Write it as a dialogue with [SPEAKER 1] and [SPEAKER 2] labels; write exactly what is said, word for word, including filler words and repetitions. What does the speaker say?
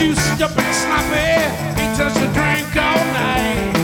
[SPEAKER 1] juiced up and sloppy. Ain't touched a drink all night.